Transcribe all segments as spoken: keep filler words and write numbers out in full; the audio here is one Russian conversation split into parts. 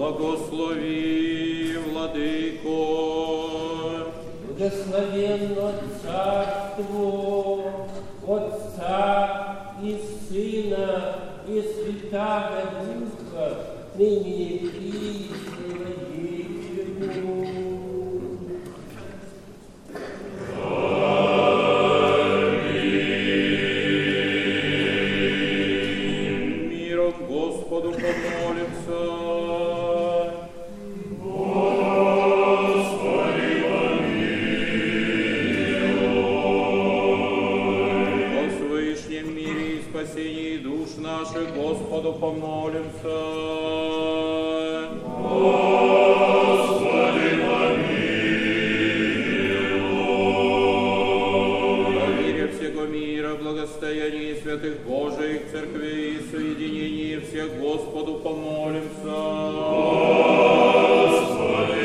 Благослови, Владыко. Благословенно Царство Отца и Сына и Святаго Духа, ныне и присно во веки веков. Миром Господу помолимся. Господу помолимся. Господи, помилуй. О мире всего мира, благостоянии святых Божиих церквей и соединении всех Господу помолимся. Господи,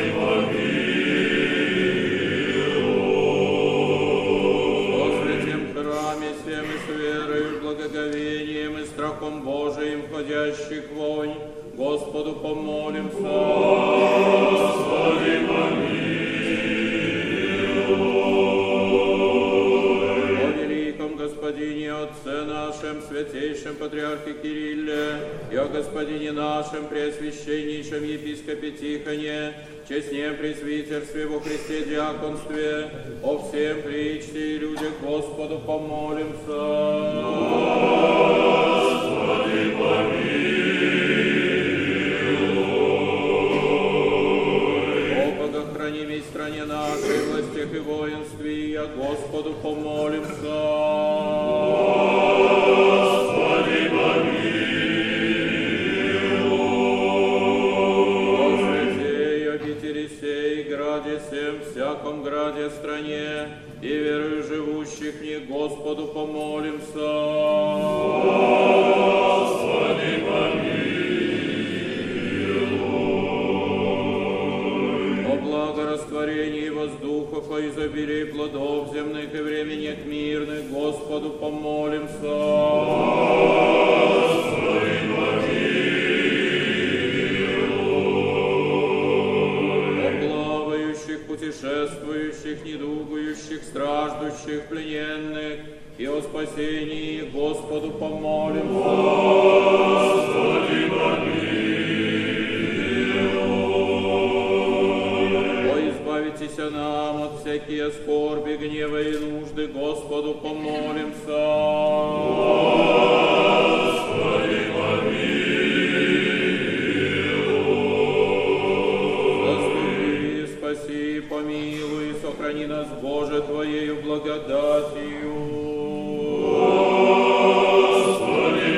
помилуй. О святем храме всем и с верою, благоговением и страхом Божиим входящих вонь, Господу помолимся. Господи, помилуй. О великом Господине Отце нашем, святейшем Патриархе Кирилле, и о Господине нашем, Преосвященнейшем Епископе Тихоне, честнем пресвитерстве во Христе диаконстве, о всем причте и людях Господу помолимся. Господи, помилуй. О богохранимой стране нашей, властях и воинстве, я Господу помолимся. Господи, помилуй. О святей обители сей, граде всем, всяком граде стране, и верою живущих в них Господу помолимся. Господи, помилуй. О благорастворении воздухов, о изобилии плодов земных и временях мирных Господу помолимся. Господи, помилуй. О плавающих, путешествующих, недугующих, страждущих, плененных, и о спасении Господу помолимся. Господи, помилуй. О избавитесь нам от всякие скорби, гнева и нужды, Господу помолимся. Господи, помилуй. Заступи, спаси, помилуй, сохрани нас, Боже, Твоею благодатью. Господи,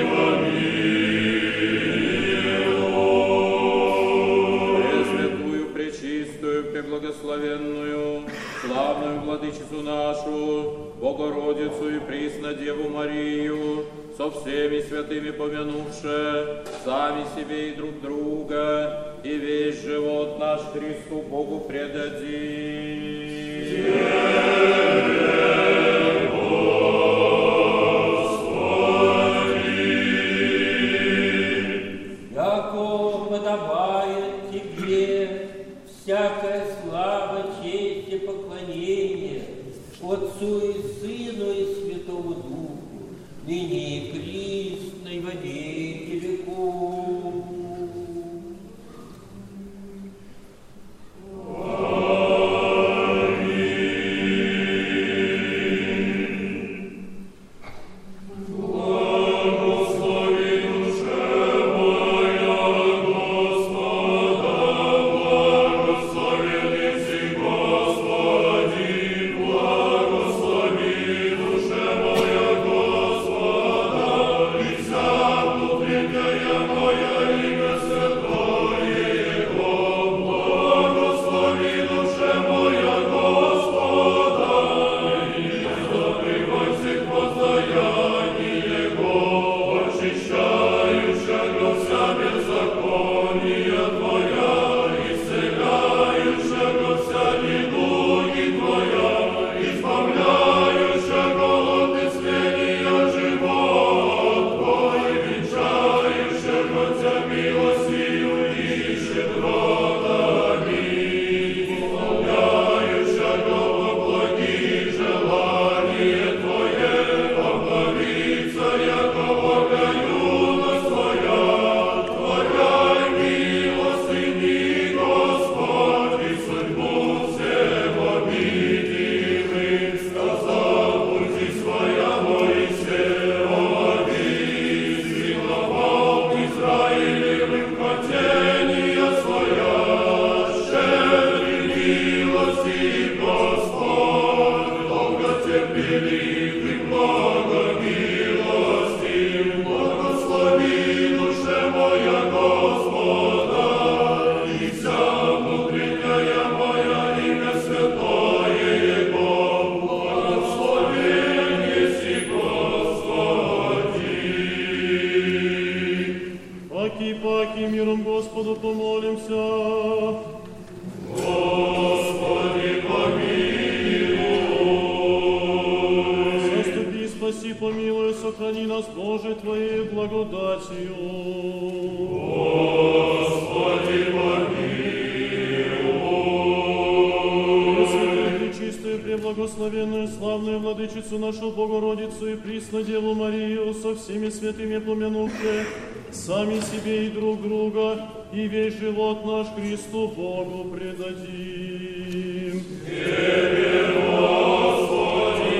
помилуй. Пресвятую, пречистую, преблагословенную, славную Владычицу нашу, Богородицу и Преснодеву Марию, со всеми святыми помянувши, сами себе и друг друга, и весь живот наш Христу Богу предадим. Яко подобает Тебе всякая слава, честь и поклонение Отцу и Сыну и Святому Духу, ныне и присно и во веки веков. Моя Благословенную, славную Владычицу нашу Богородицу и Пресную Деву Марию, со всеми святыми помянувши, сами себе и друг друга, и весь живот наш Христу Богу предадим. Тебе, Господи!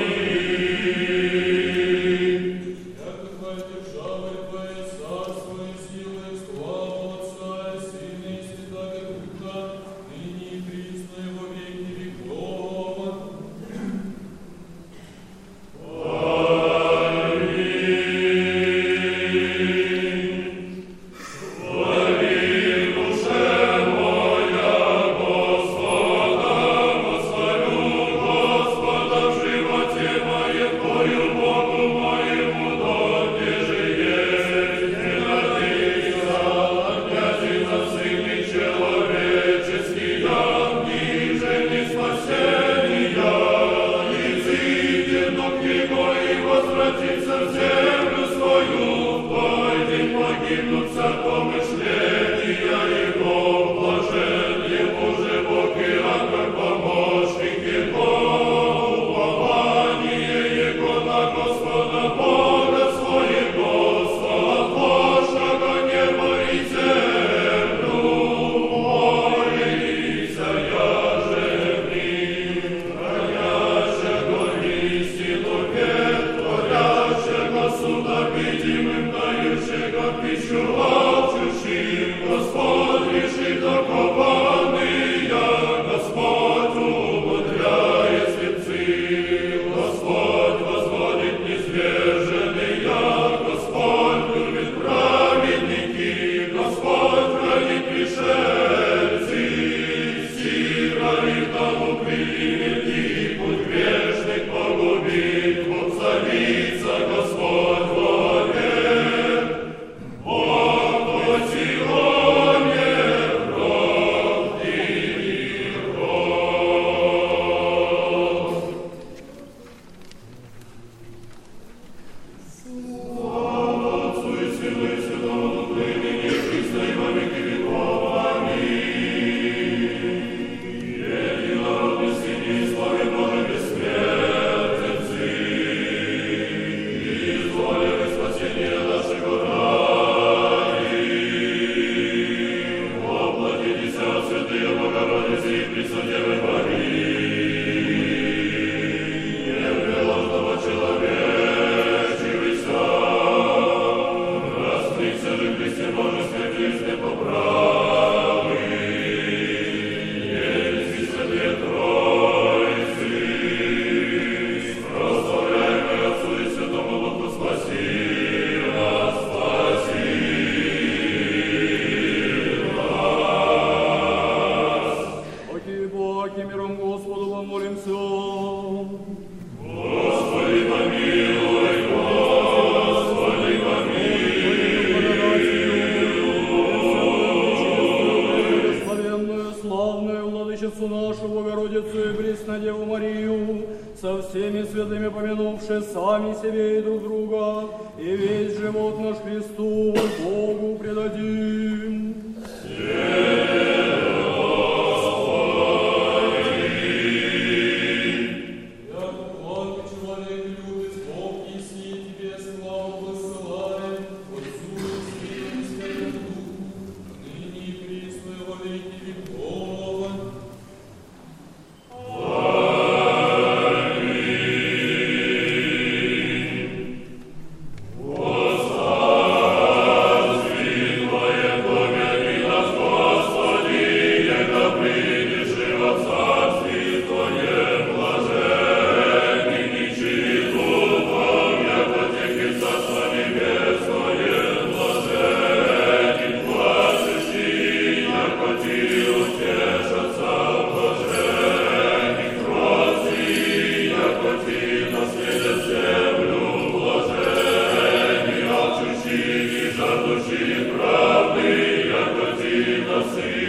Яко хваль державы Твоей, царство и сила, и слава Отца и Сына и Святаго Духа, ныне и присно и во веки веков. Господи, яко придешь во царстве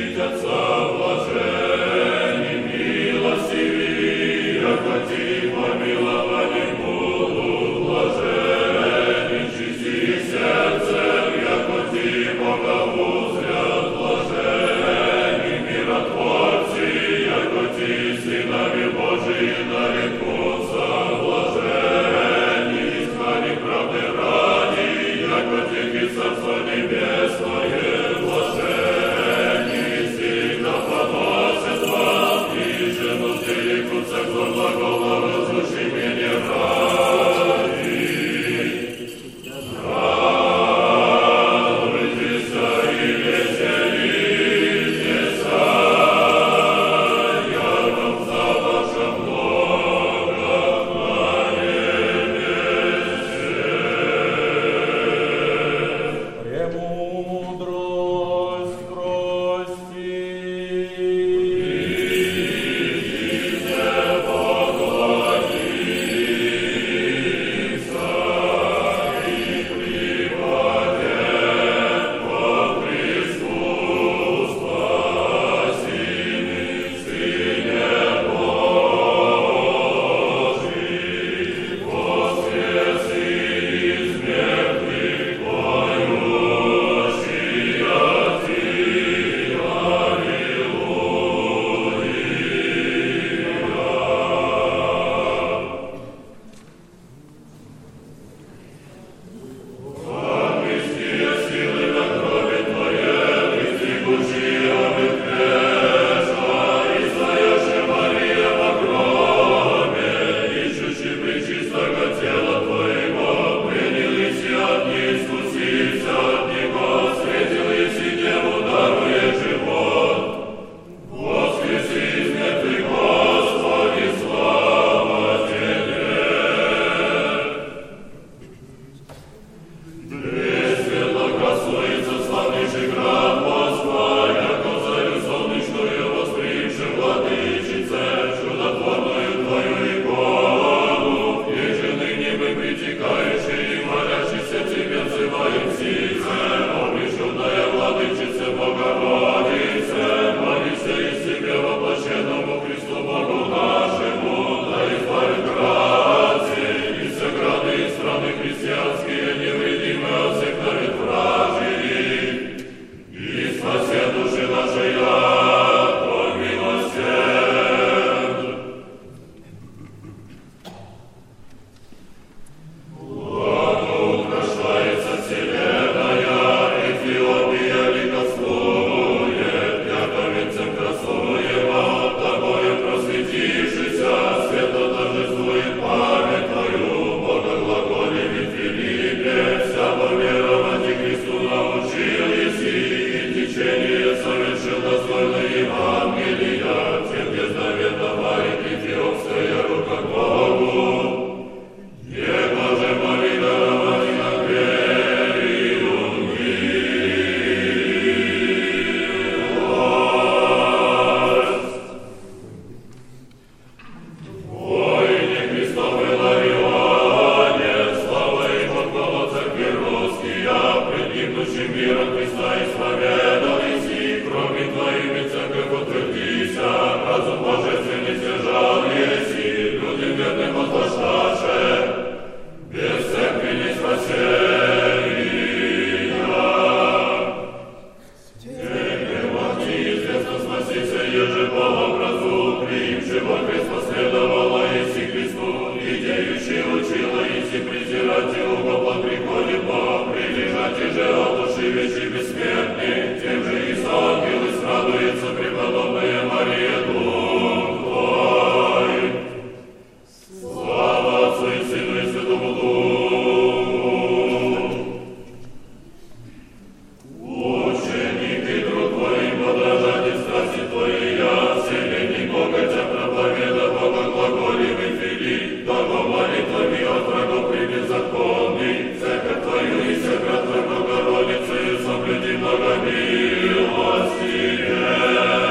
Богомилостивее.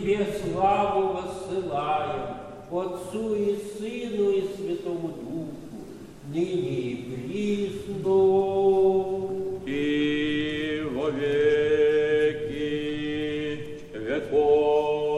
Тебе славу воссылаем, Отцу и Сыну и Святому Духу, ныне и присно, и во веки веков.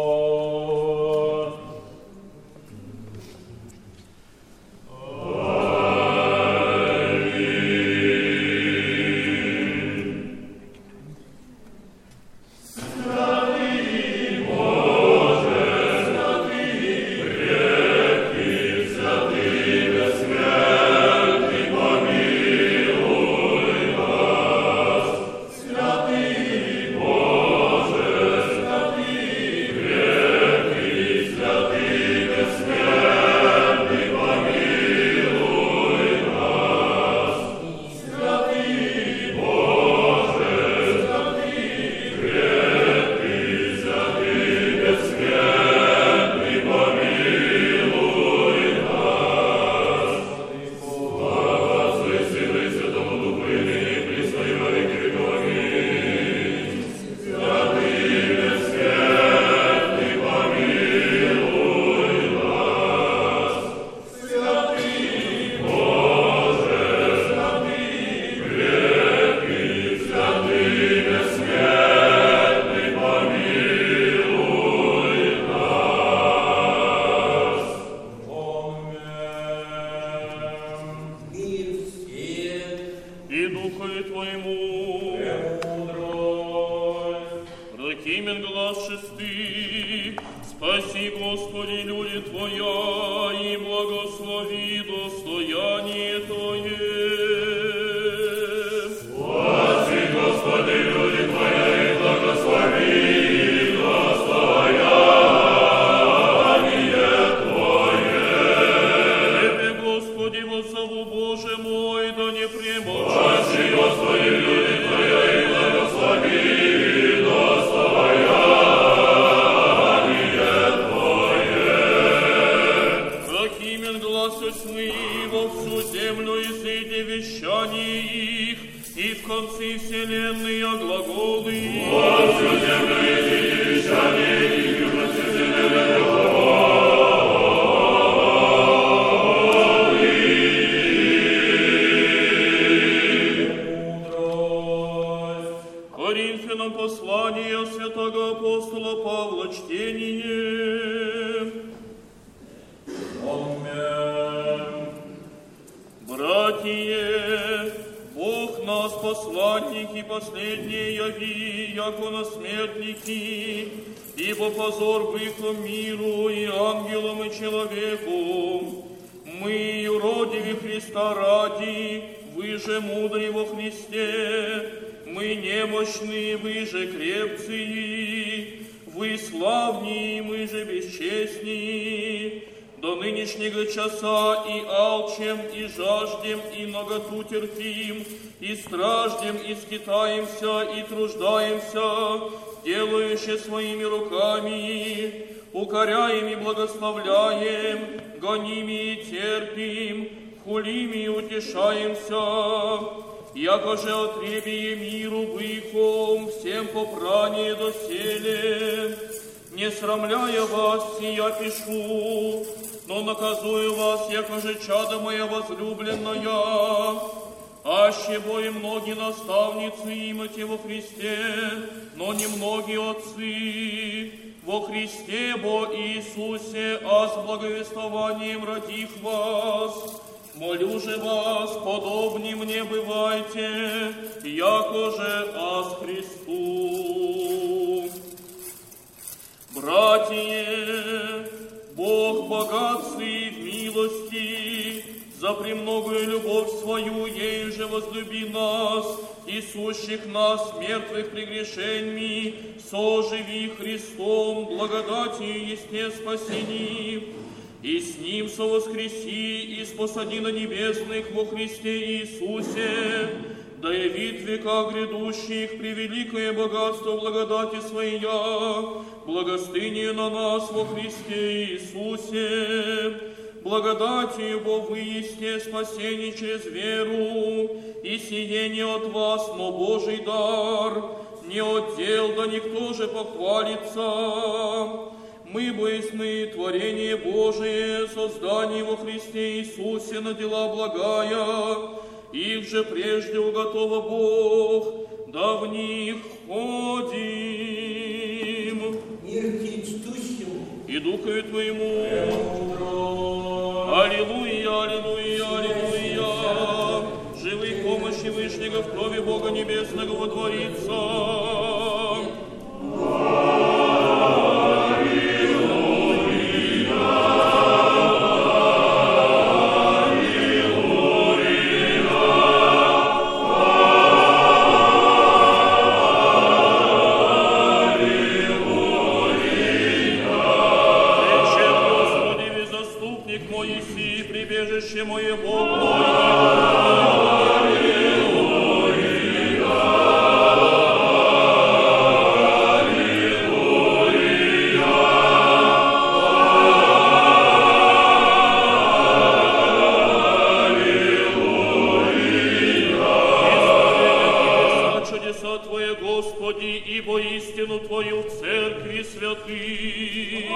Укоряем и благословляем, гоним и терпим, хулим и утешаемся, яко же отребие миру быком, всем попрание доселе. Не срамляя вас, сия пишу, но наказую вас, яко же чадо моя возлюбленная. Аще бо и многие наставницы имате во Христе, но не многие отцы. Во Христе бо Иисусе, а с благовествованием родих вас. Молю же вас, подобни мне бывайте, яко же аз Христу. Братья, Бог богатый в милости, за премногую любовь свою, ею же возлюби нас, и сущих нас, мертвых прегрешеньми, соживи Христом, благодатью есте спасени, и с Ним совоскреси, и спосади на небесных во Христе Иисусе, да явит в веках грядущих превеликое богатство благодати Своя, благостынию на нас во Христе Иисусе, благодатью бо вы есте спасение через веру, и сие не от вас, но Божий дар, не отдел, да никто же похвалится. Мы бысмы творение Божие, создание во Христе Иисусе на дела благая, их же прежде уготова Бог, да в них ходим. Мир тебе чтущему И Духове Твоему. Аллилуйя, аллилуйя, аллилуйя. Живой помощи Вышнего в крови Бога Небесного водворится. Мое Бог чудеса Твои, Господи, ибо истину Твою в церкви святых.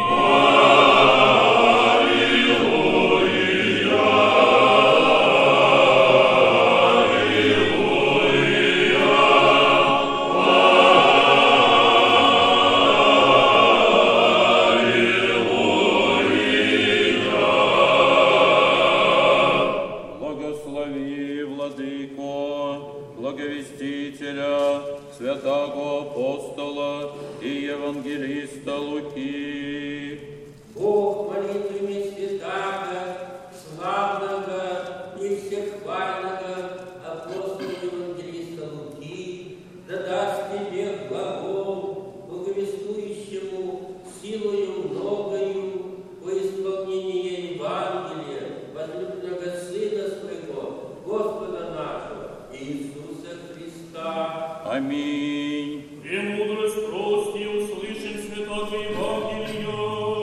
Святого апостола и евангелиста Луки. Бог молитвами святаго, славного и всехвального апостола евангелиста Луки задаст тебе глагол, благовествующему силою многою по исполнению Евангелия возлюбленного Сына Своего, Господа нашего Иисуса Христа. Аминь. Премудрость прости, услышим святого Евангелия.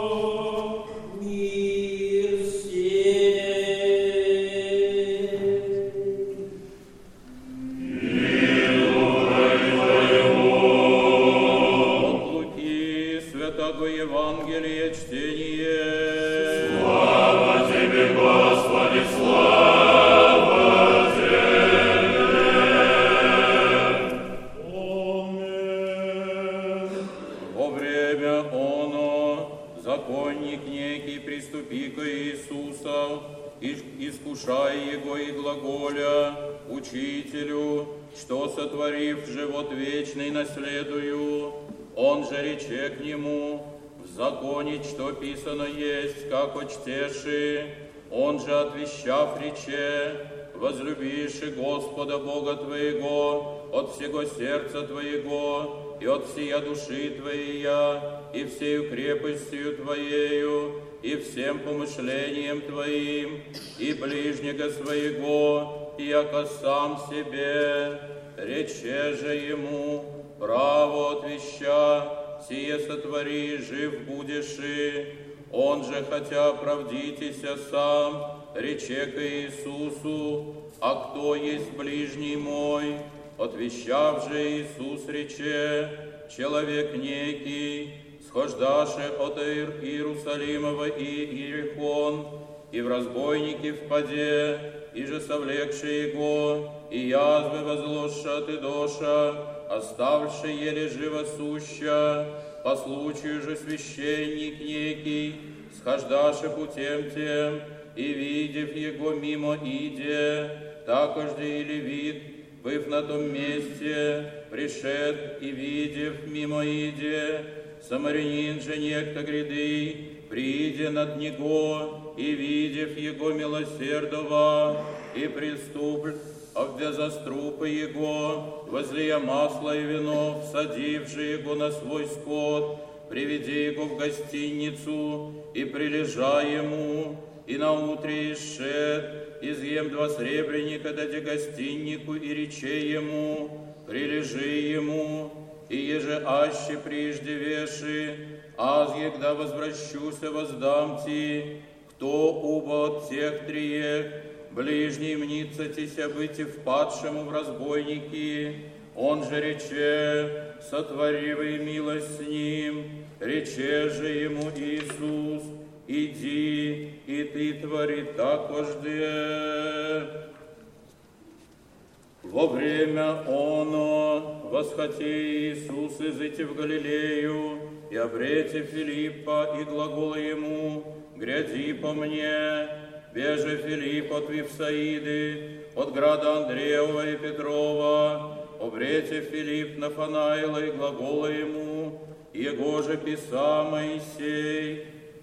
Мир всем. От Луки святого Евангелия чтение. Слава Тебе, Господи, слава! Законник некий, приступи к Иисуса, искушай Его и глаголя, Учителю, что, сотворив живот вечный, наследую. Он же рече к Нему, в законе, что писано есть, как очтеши. Он же, отвещав, рече, возлюбиши Господа Бога твоего от всего сердца твоего, и от всея души твоя, и всею крепостью твоею, и всем помышлением твоим, и ближнего своего, и яко сам себе. Рече же ему, право отвеща, сие сотвори, жив будешь и. Он же, хотя оправдитеся сам, рече к Иисусу, а кто есть ближний мой? Отвещав же Иисус рече, человек некий, схождаше от Иерусалимова и Иерихон, и в разбойники впаде, и же совлекши его, и язвы возложша ты доша, оставши еле живо суща, по случаю же священник некий, схождаше путем тем, и видев его мимо иде, такожде и левит, быв на том месте, пришед и видев мимо иде, самарянин же некто гряды, прииде над него, и видев его милосердова, и приступ, обвя заструпы его, возлия масло и вино, всадивши его на свой скот, приведи его в гостиницу, и прилежа ему, и наутре исшед, изъем два сребреника, даде гостиннику, и рече ему, прилежи ему, и еже аще приждевеши, аз егда возвращуся воздам ти, кто уба от тех триех, ближний мнится тися быть и впадшему в разбойники, Он же рече, сотворивый милость с ним, рече же ему Иисус, иди, и ты твори так вожде. Во время оно восхоти Иисус изыти в Галилею, и обрете Филиппа, и глагола ему, гряди по мне, беже Филипп от Вифсаиды, от града Андреева и Петрова, обрете Филипп Нафанаила, и глагола ему, его же писа Моисей.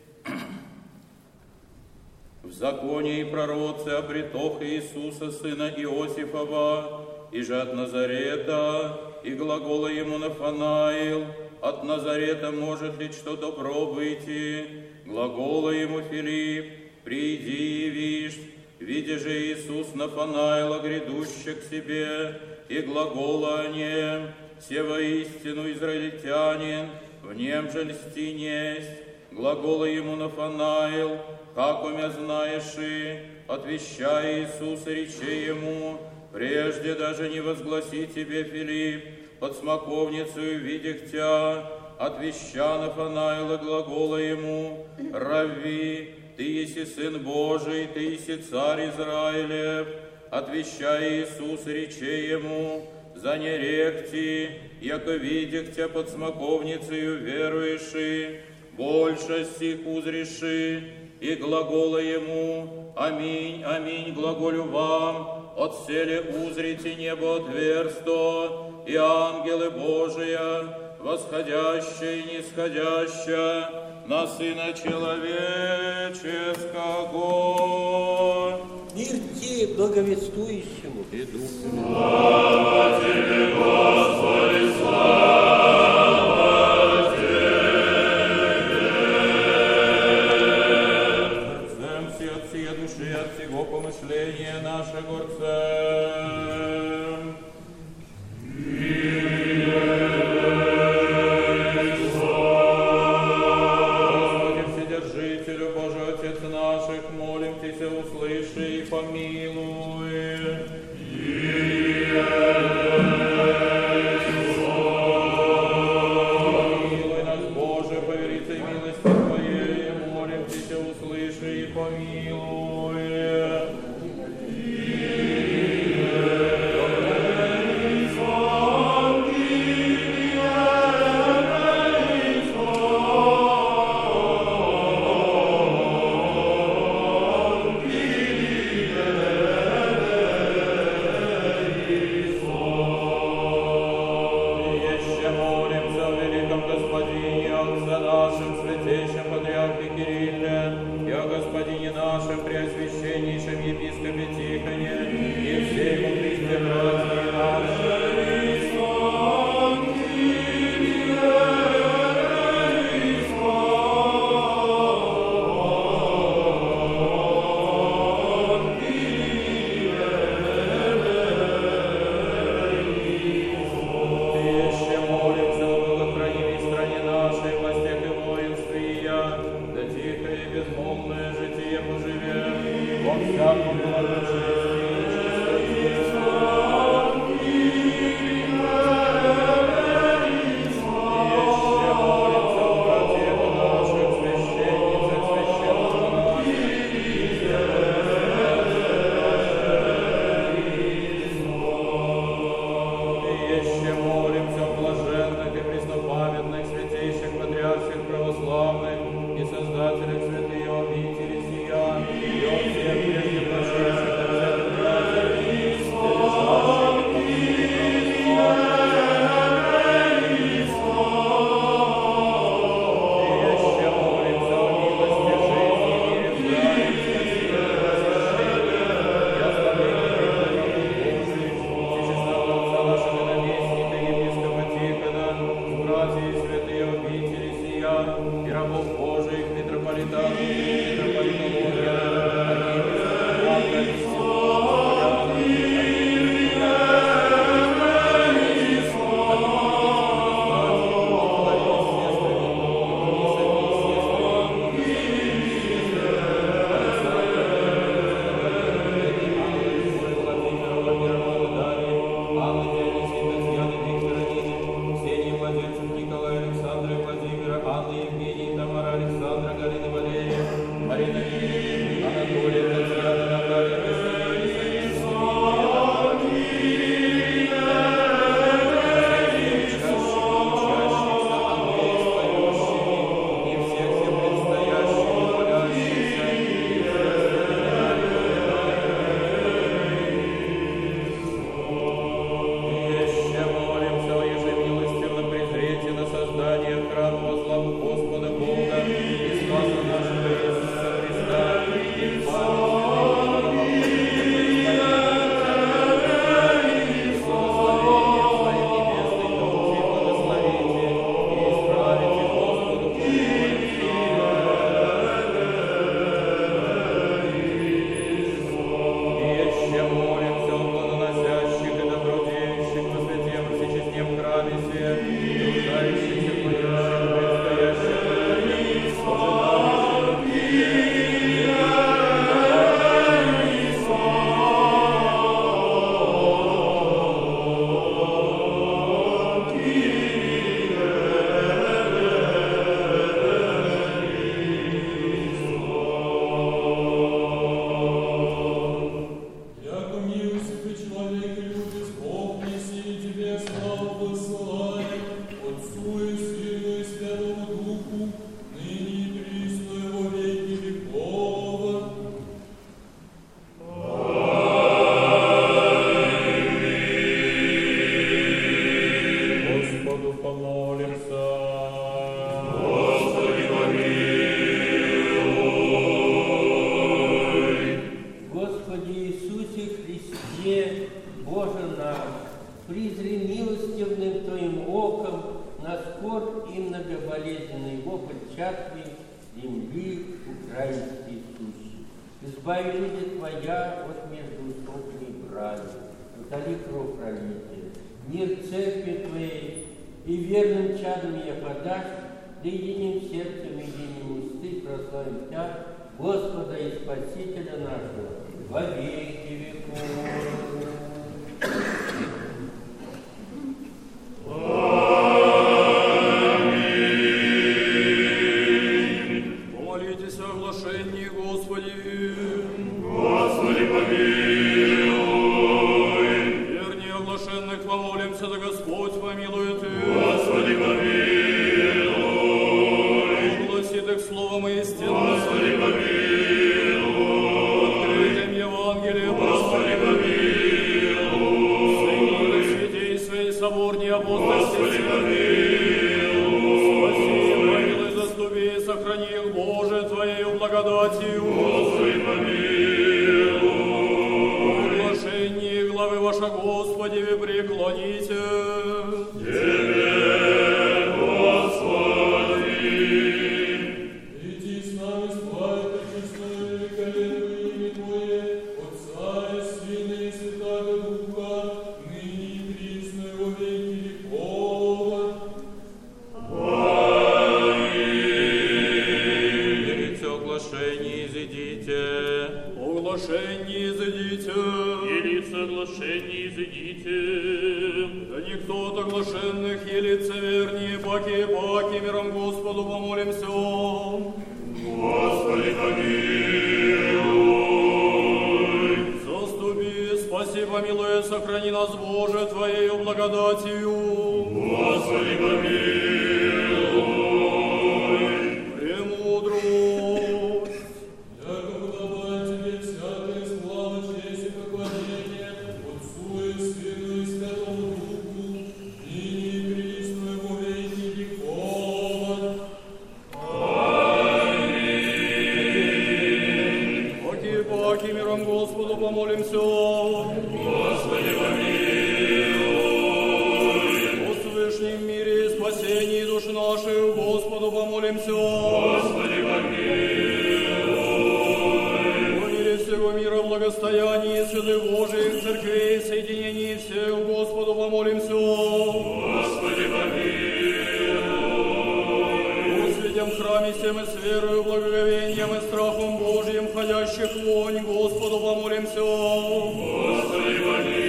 В законе и пророце обретох Иисуса, сына Иосифова, и же от Назарета, и глагола ему Нафанаил, от Назарета может ли что добро выйти? Глагола ему Филипп, приди и вишь, видя же Иисус Нафанаила, грядущих к себе, и глагола о нем, все воистину израильтянин, в нем же льсти несть. Глагола ему Нафанаил, как умя знаешь и, отвещая Иисуса, рече ему, прежде даже не возгласи тебе, Филипп, под смоковницею видях тя, отвеща Нафанаила глагола ему, Равви, ты еси Сын Божий, ты еси Царь Израилев, отвещая Иисус, рече ему, за неректи, яко видях тя под смоковницею веруеши, больше сих узреши, и глагола ему, аминь, аминь, глаголю вам, отселе узрите небо отверсто, и ангелы Божия, восходящие и нисходящие, на Сына Человеческого. Мир тебе, благовествующему, и Духу. Слава тебе, Господи, слава тебе! Сердцем все от всей души, от всего помышления наше горцем. Господи, Вседержителю, Боже, Отец наших, молим Тебя, услыши и помилуй. Помилуй нас, Боже, по великой милости Твоей, молим Тебя, услыши и помилуй. Еще молимся о великом Господине, Отце нашем, святейшем Патриархе Кирилле, и о Господине нашем, Преосвященнейшем Епископе Тихоне, и всей во Христе братья наши. Еще молимся о благохранимой стране нашей, властях и воинстве я, да тихо и безмолвное житие поживем, во всяком благочестии и чистоте. Боже наш, призри милостивным Твоим оком на скорбь и многоболезненный вопль чатви земли украинской сущей. Избави люди Твоя от междуусобной брани, утоли кровопролитие, мир церкви Твоей, и верным чадом я подашь, да единым сердцем, единым усты прославим Тя, Господа и Спасителя нашего, во веки веков. Помолитесь о оглашении, Господи. Господи, помилуй. Вернее оглашенных помолимся, да Господь помилует их. Господи, помилуй. Огласит их словом истинным. Господи, помилуй. Открытым Евангелием. Господи, помилуй. Соедини святей своей соборней апостольской. Господи, помилуй. Спаси, помилуй, заступи, сохрани их, Боже, Твоею благодатью. Господи, помилуй. Оглашение главы ваша, Господи, вы преклоните. Тебе, Господи. Иди с нами, славь пречестное великолепное имя Твое, Отца и Сына и Святаго Духа, ныне и присно и во веки веков. Велице оглашение, изыдите. Оглашение изыдите. Елица оглашение, изыдите. Да никто от оглашенных и лицевернее, паки и паки, миром Господу помолимся. Господи, помилуй. Заступи, спаси, помилуй, сохрани нас, Боже, Твоею благодатью. Господи, помилуй. Премудрость. Яко подобает Тебе всякая слава, честь и поклонение Отцу и Сыну и Святому Духу, ныне и присно и во веки веков. Паки и паки, миром Господу помолимся. Господи, помилуй. О свышнем мире и спасении души нашей, Господу помолимся. Господи, помилуй. О мире всего мира, благостоянии святых Божиих церквей, соединении всех, Господу помолимся. Господи, помилуй. О святем храме всем и с верою, благоговением и страхом Божьим, входящих вонь, Господу помолимся. Господи, помилуй.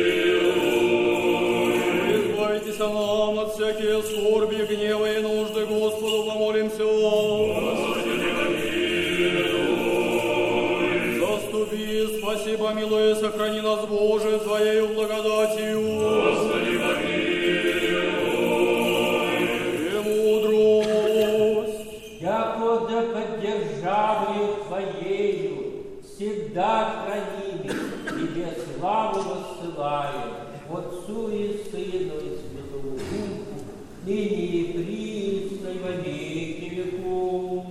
Избавитесь нам от всякие скорби, гнева и нужды, Господу помолимся. Господи, помилуй. Заступи, спаси, помилуй, сохрани нас, Боже, Твоею благодатью. Господи, помилуй. Премудрость. Яко да поддержавою Твоею всегда храними, Тебе славу воссылаю, Отцу и Сыну и Святому Духу, ныне и присно и во веки веков.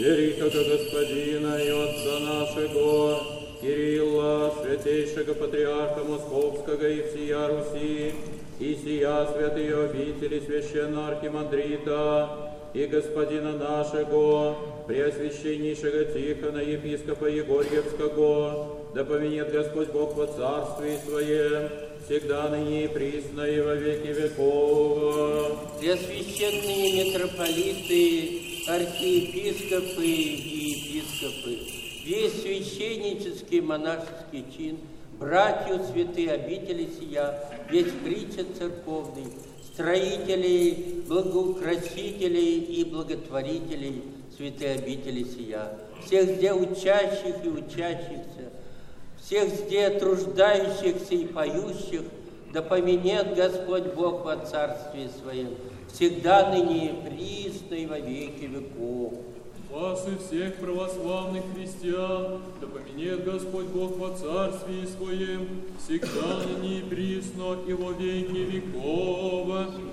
великого Господина и Отца нашего, Кирилла, святейшего патриарха Московского и всея Руси, и сия святые обители священного архимандрита, и господина нашего, преосвященнейшего Тихона, епископа Егорьевского, да поменет Господь Бог во царстве Своем, всегда ныне и присно и во веки веков. Преосвященные митрополиты, архиепископы и епископы, весь священнический монашеский чин, братью святые обители сия, весь притча церковный, строителей, благоукрасителей и благотворителей святые обители сия, всех зде учащих и учащихся, всех зде труждающихся и поющих, да поменет Господь Бог во царстве Своем, всегда ныне и присно и во веки веков. Вас и всех православных христиан, да поменет Господь Бог во царстве Своем, всегда ныне и присно и во веки веков.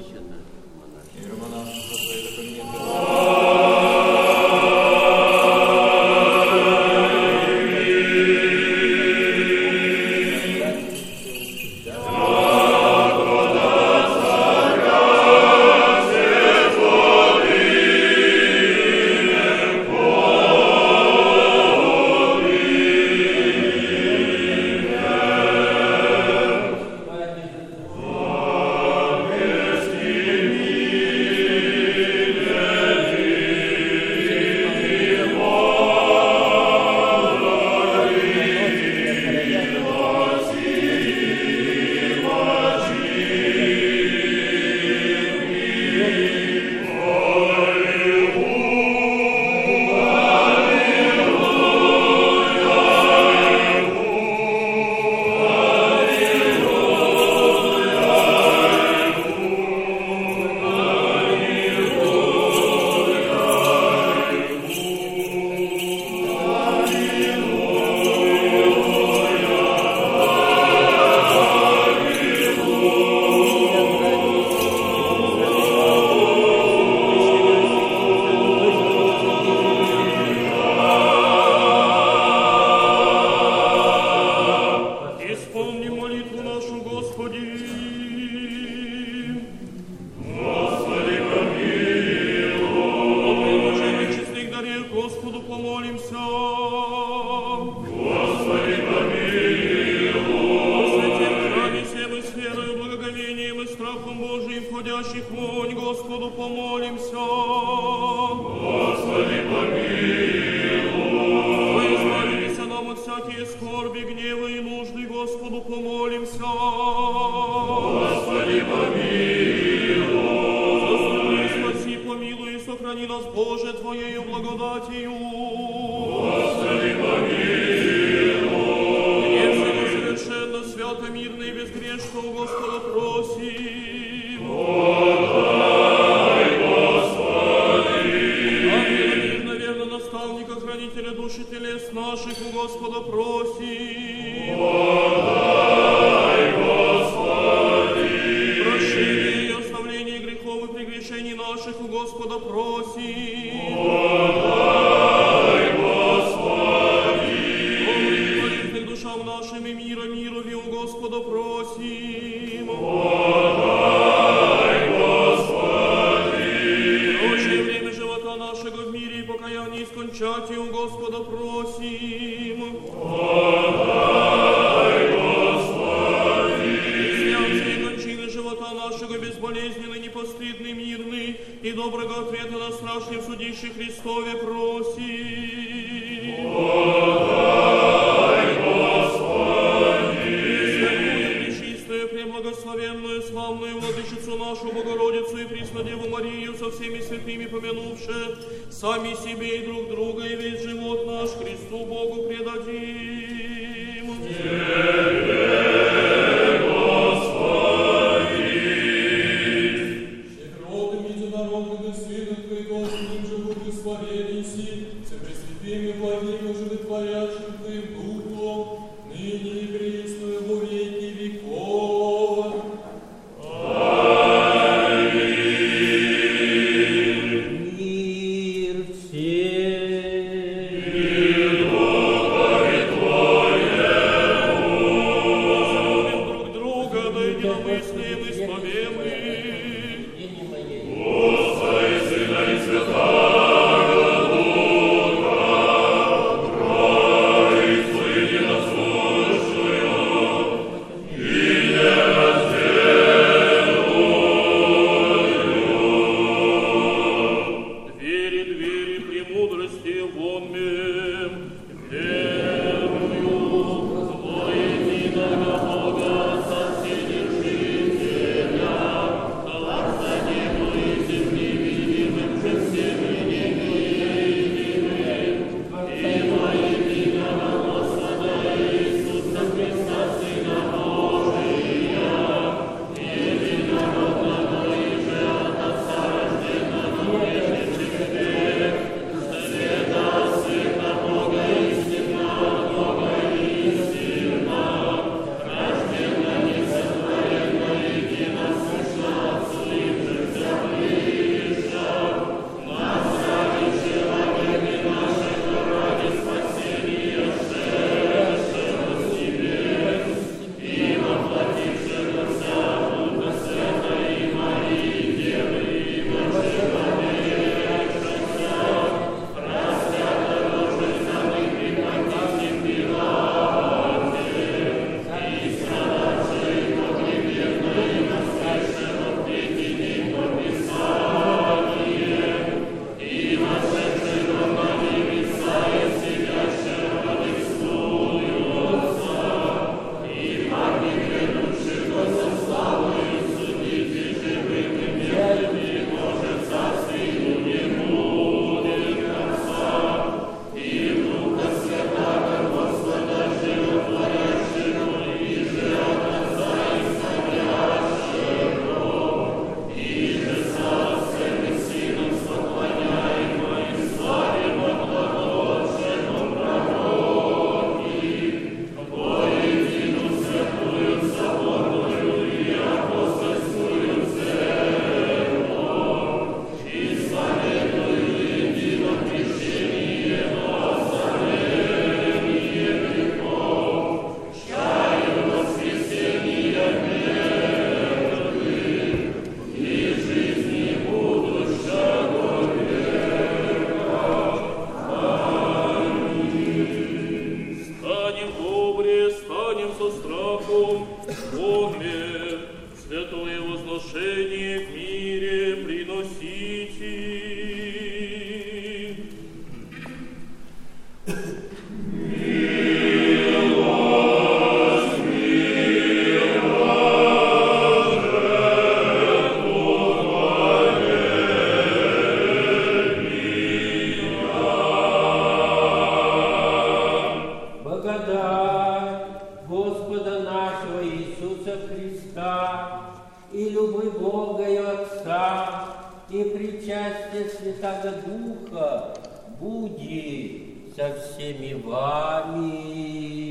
Иеромонах, да поменет Господь. Мир всем. Духа будет со всеми вами.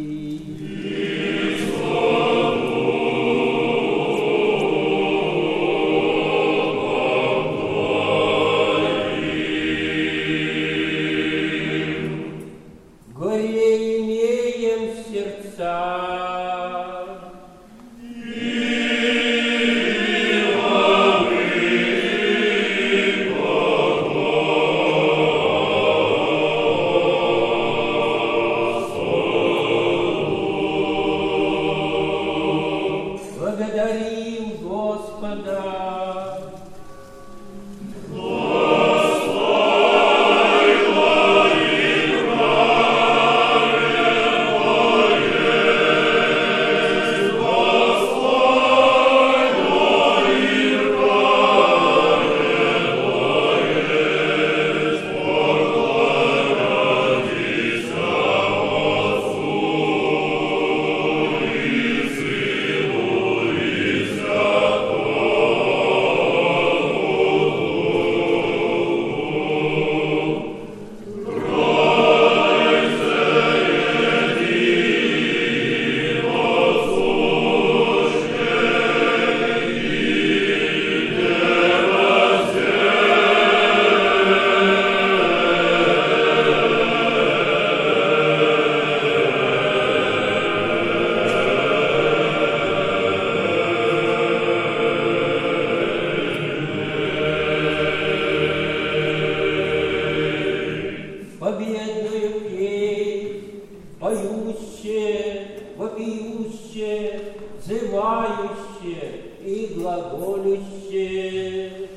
Горе имеем в сердцах. Благодарим Господа. Победную песнь, поющие, вопиющие, взывающие и глаголющие.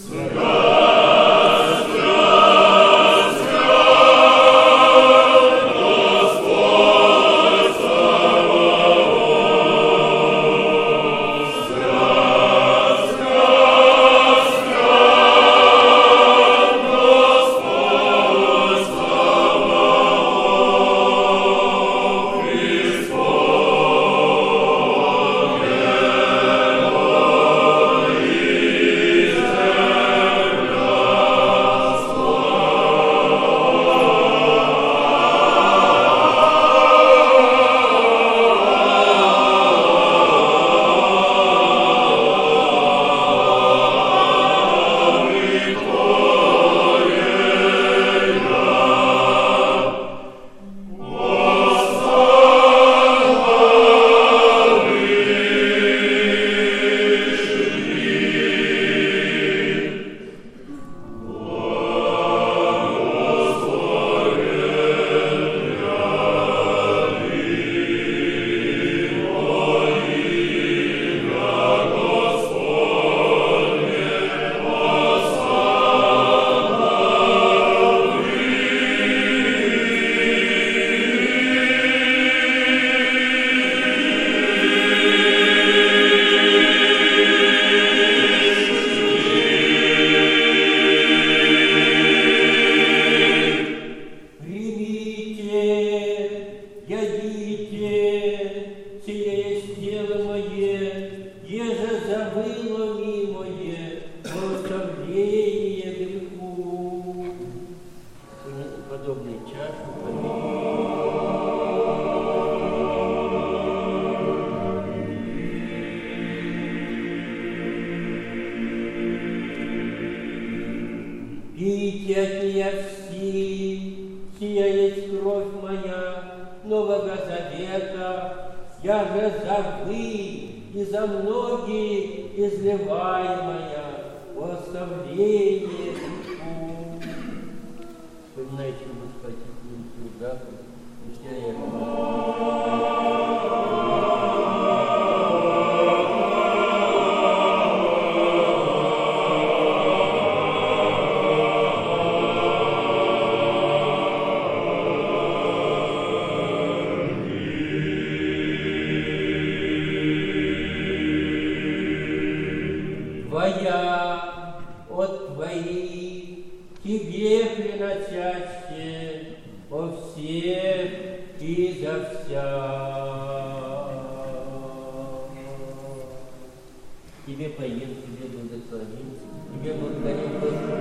Пейте от нее все, сия есть кровь моя Нового Завета, я же за вы и за многие изливаемая во оставление греху. Вспоминайте, мы спасительным чудаком, пусть я Твоя от Твоих, Тебе приносящие о всех и за вся. Тебе поем, Тебе благословенство. Тебе благодарим, Господи,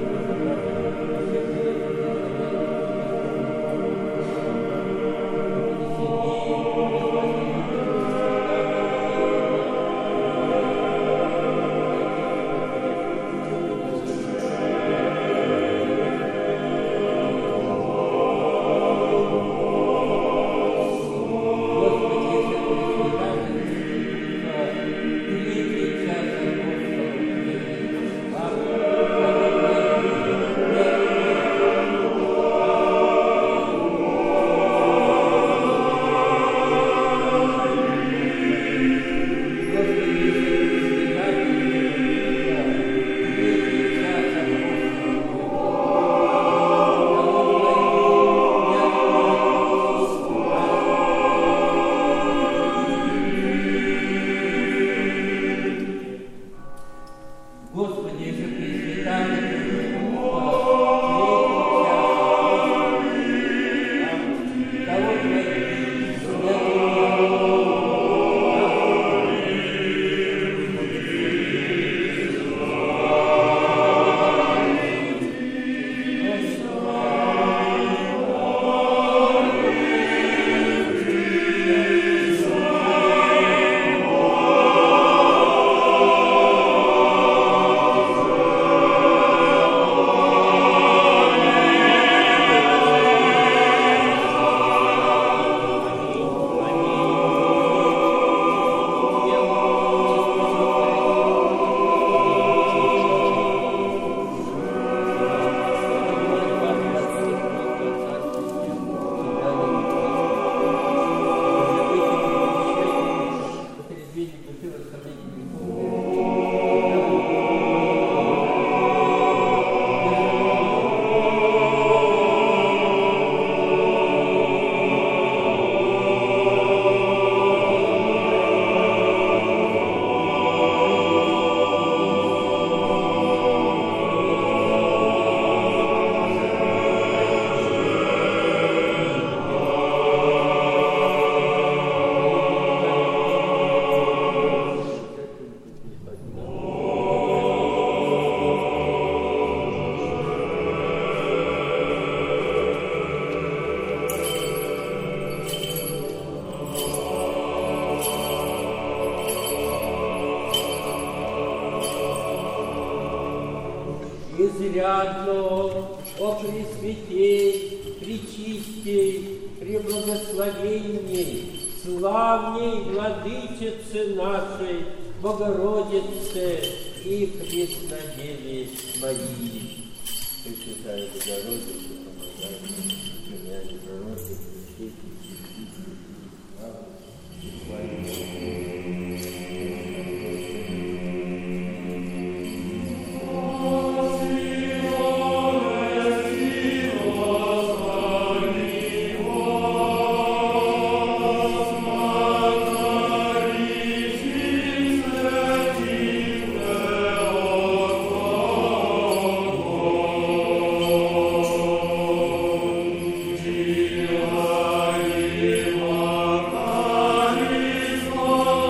изрядно, о Пресвятей, Пречистей, Преблагословенней, славней Владычице нашей, Богородице и Преснодеве Марии. Пресвятая Богородица, помогай нам, племянник пророка, святей, святителей, славы и славы. Oh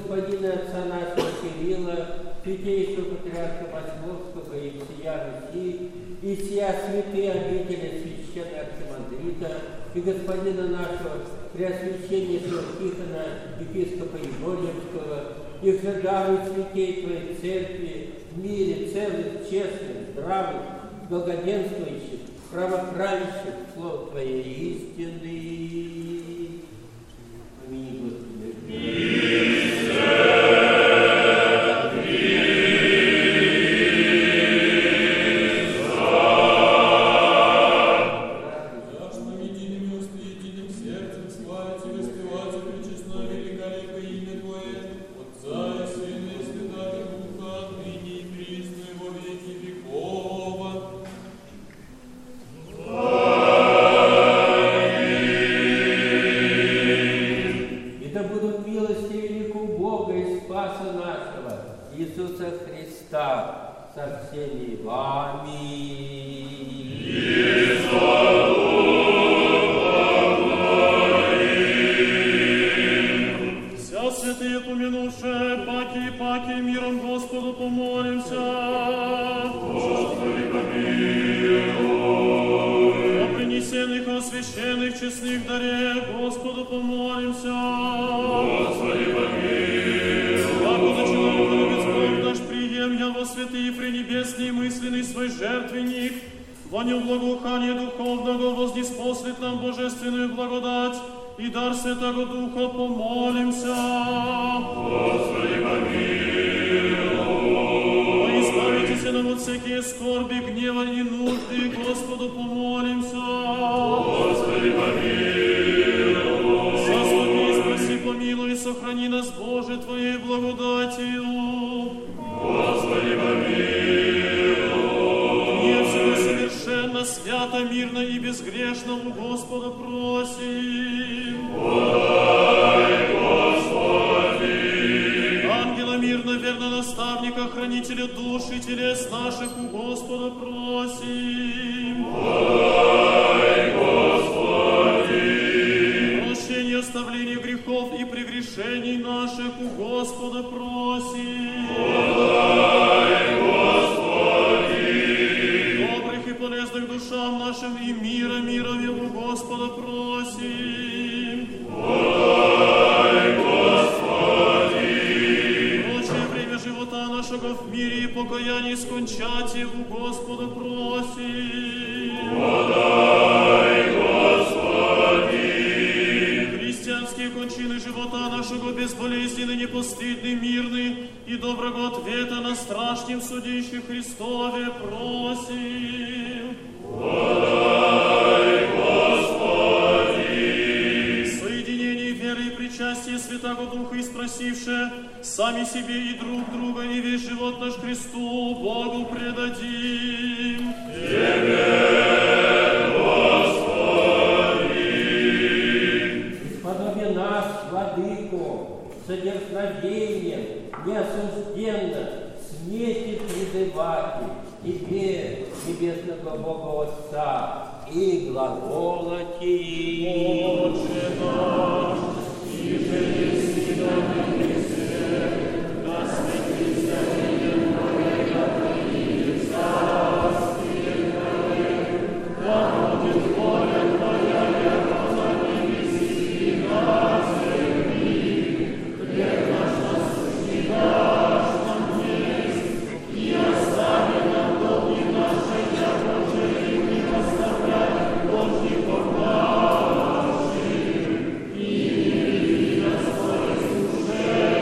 господина отца нашего Кирилла, святейшего патриарха Московского и всея Руси, и всея святые обители священного архимандрита, и господина нашего Преосвященнейшего Тихона, епископа Егорьевского, и же даруй святей Твоей Церкви в мире целых, честных, здравых, благоденствующих, правоправящих слов Твоей истины. Аминь, Господи. Yeah.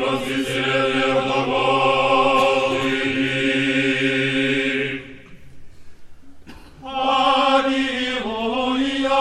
вознесение глаголы. Аллилуйя,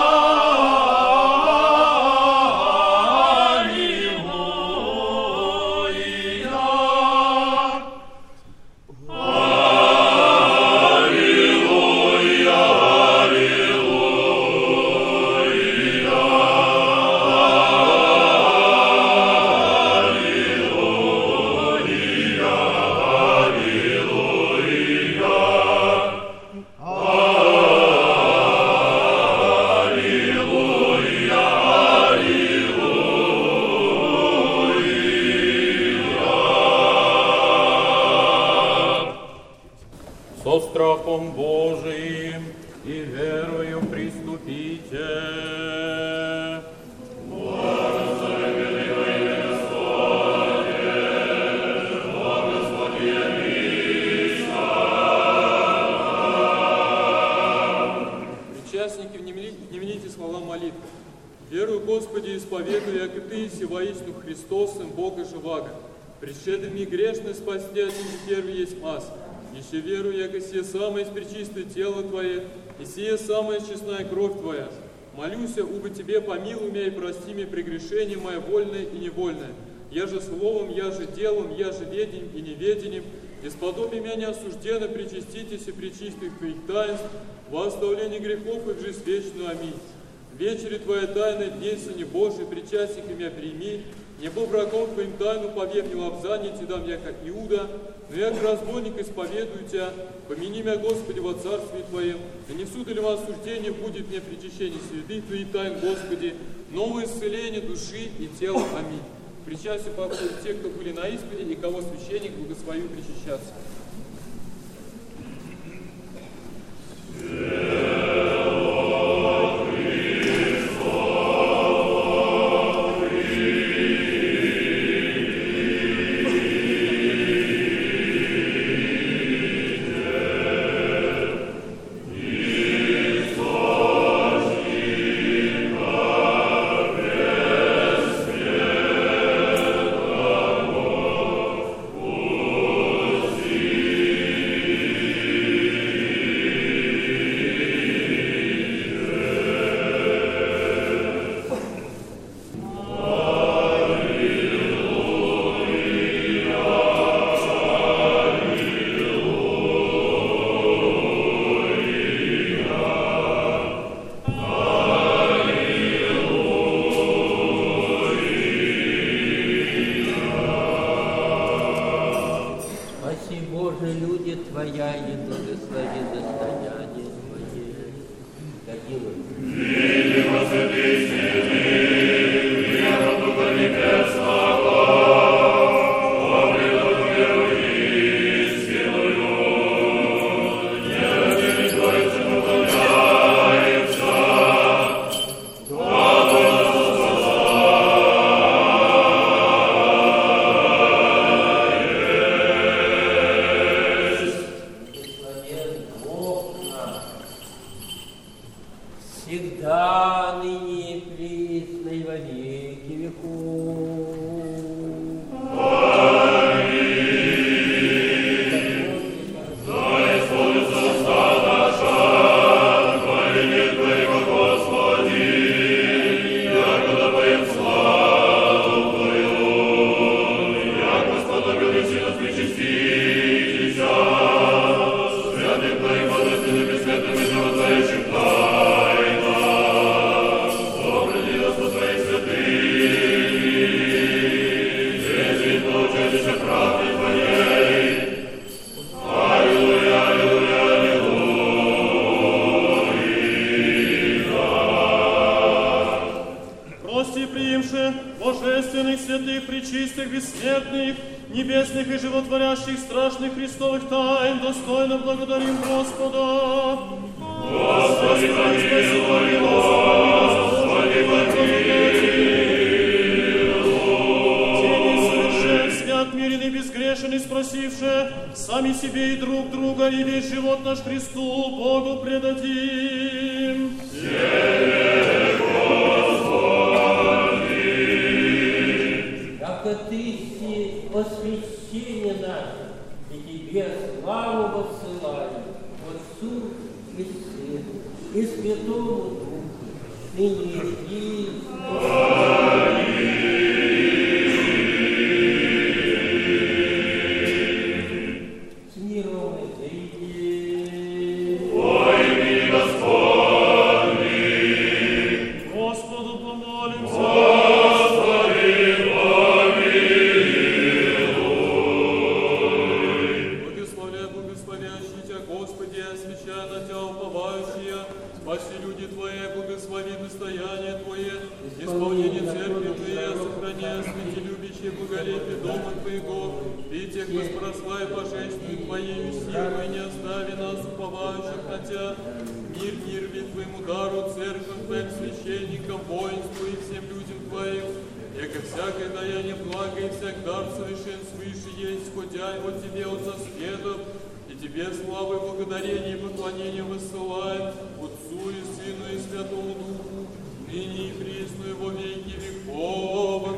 со страхом Божиим и верою приступите. Причастники, внимите слова молитвы. Верую, Господи, исповедую, яко Ты си воистину Христос, Сын Бога живаго. Пришедший ми грешный спасти, от Него первый есть мас. Еще верую, яко сие самое пречистое тело Твое, и сие самая честная кровь Твоя. Молюся, убо Тебе помилуй меня и прости мне прегрешение мое вольное и невольное. Я же словом, я же делом, я же ведением и неведением, исподоби меня неосужденно причаститесь и причистых Твоих таинств, во оставлении грехов и в жизнь вечную. Аминь. Вечери Твоя тайна, дней Сыне Божий, причастниками меня прими, не был врагом Твоим тайну, поверь мне лапзанить, и дам яко Иуда, но я, как разбойник, исповедую Тебя, помяни меня, Господи, во Царстве Твоем, да не в суд или во осуждение будет мне причащение святых Твоих тайн, Господи, новое исцеление души и тела. Аминь. К причастию подходят те, кто были на исповеди, и кого священник благословил причащаться. божественных, святых, пречистых, бессмертных, небесных и животворящих, страшных Христовых тайн, достойно благодарим Господа. Господи, помилуй, Господи, помилуй. Тени совершен, свят, мирен и безгрешен, и спросивши, сами себе и друг друга, и весь живот наш Христу, Богу предадим. Тебе, Господи! яко Ты си освящение наше, и Тебе славу воссылаем, Отцу и Сыну, и Святому Духу, ныне и с миром и Войни Господни, Господу помолимся. Господи, помилуй. Благословляй, благословящий Тебя, Господи, освящай на Тебя уповающие, спаси люди Твои, благослови достояние Твое, исполнение церкви Твоей, сохраняя святилюбящее благолепие дома Твоего, и тех воспрославь божественную Твоею силу, и не остави нас, уповающих на Тебя. Мир, мир, ведь Твоему дару, церковь Твоим священникам, воинству и всем людям Твоим, яко всякое даяние благо и всяк дар совершен свыше есть, хотя от Тебе, от сосведов, и Тебе славы, благодарение и поклонение высылаем Отцу и Сыну и Святому Духу, ныне и присно и во веки веков.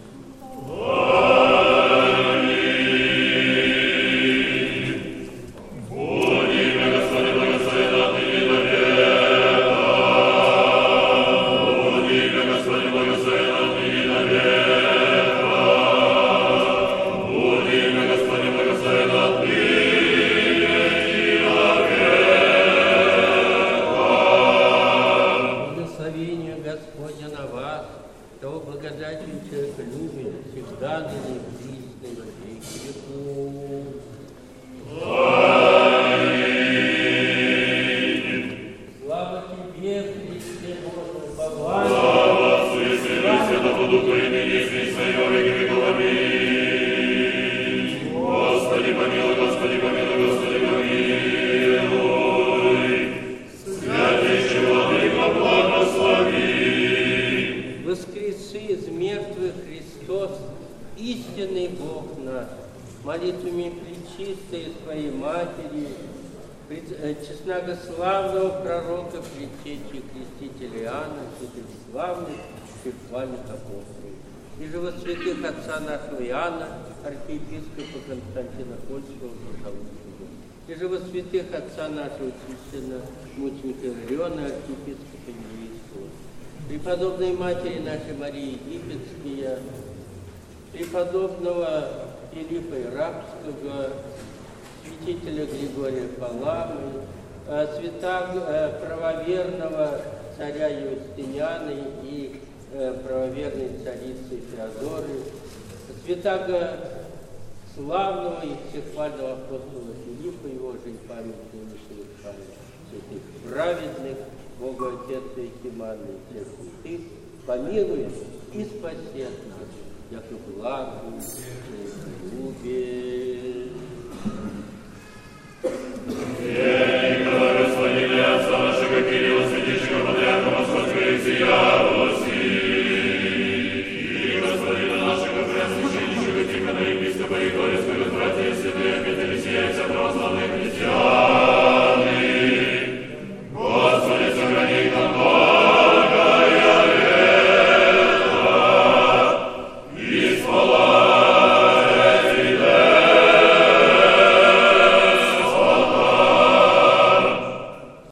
благословение Господня на вас, того благодатью человеколюбия, всегда ныне и присно и во веки веков. Слава Тебе, Христе Боже, Богу! Слава Отцу и Сыну и Святому Духу, и ныне и присно и во веки веков. Аминь. Господи, помилуй, Господи, помилуй, Господи, помилуй. Святейший Владыка, благослови. Воскресы из мертвых Христос, истинный Бог наш, молитвами пречистой Своей Матери, честногославного пророка, предтечи крестителя Иоанна, святых славных церквальных апостолов, и же во святых отца нашего Иоанна, архиепископа Константина Польского, Благословенного, и же во святых отца нашего священного мученика Ириона, архиепископа Елеевского, преподобной матери нашей Марии Египетские, преподобного Филиппа Ирапского, святителя Григория Паламы, свята правоверного царя Юстиниана и правоверной царицы Феодоры, святаго славного и всехвального апостола Филиппа, его же и память нынешних память святых праведных, Бога Отец и Химанны и всех святых, помилуй и спасет нас, яко благу и любви.